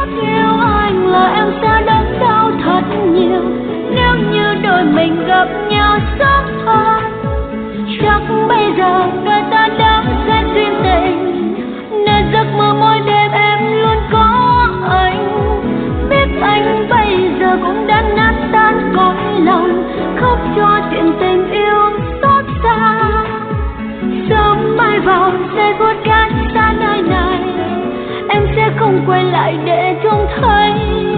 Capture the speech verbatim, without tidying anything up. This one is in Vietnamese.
mất yêu anh là em sẽ đớn đau thật nhiều. Nếu như đôi mình gặp nhau sớm hơn, chắc bây giờ người ta đã kết duyên tình, nên giấc mơ mỗi đêm em luôn có anh. Biết anh bây giờ cũng đã nát tan cõi lòng, khóc cho chuyện tình yêu xót xa. Sớm mai vào giây phút cách xa nơi này, em sẽ không quay lại để trông thấy